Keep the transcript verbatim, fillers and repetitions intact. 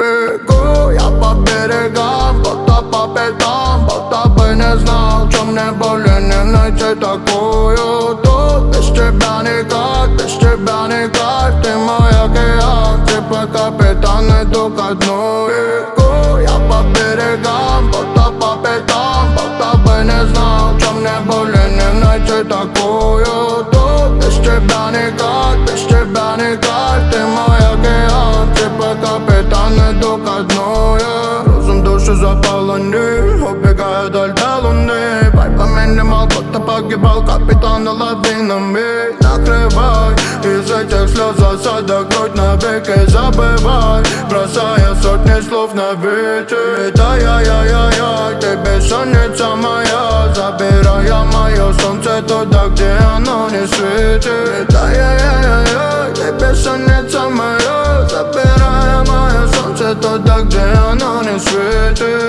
бегу я по берегам, будто по пятам, будто бы не знал, что мне более не найти такую. Тут без тебя никак, без тебя никак. Ты мой океан, типа капитан, иду ко дну. Бегу я по берегам, будто по пятам, будто бы не знал, что мне более не найти такую. Тут без тебя никак, без тебя никак. Ты мой океан, типа капитан, иду ко дну. Розум душу заполонил, убегаю вдаль до луны. Вайба минимал, будто погибал капитан лавинами. Накрывай из этих слез осадок, грудь навеки забывай, бросая сотни слов на ветер. Да я-я-я-я, ты бессонница моя, забирая мое солнце туда, где оно не светит. Да я-я-я-я, ты бессонница моя, забирая мое солнце туда, где оно не светит.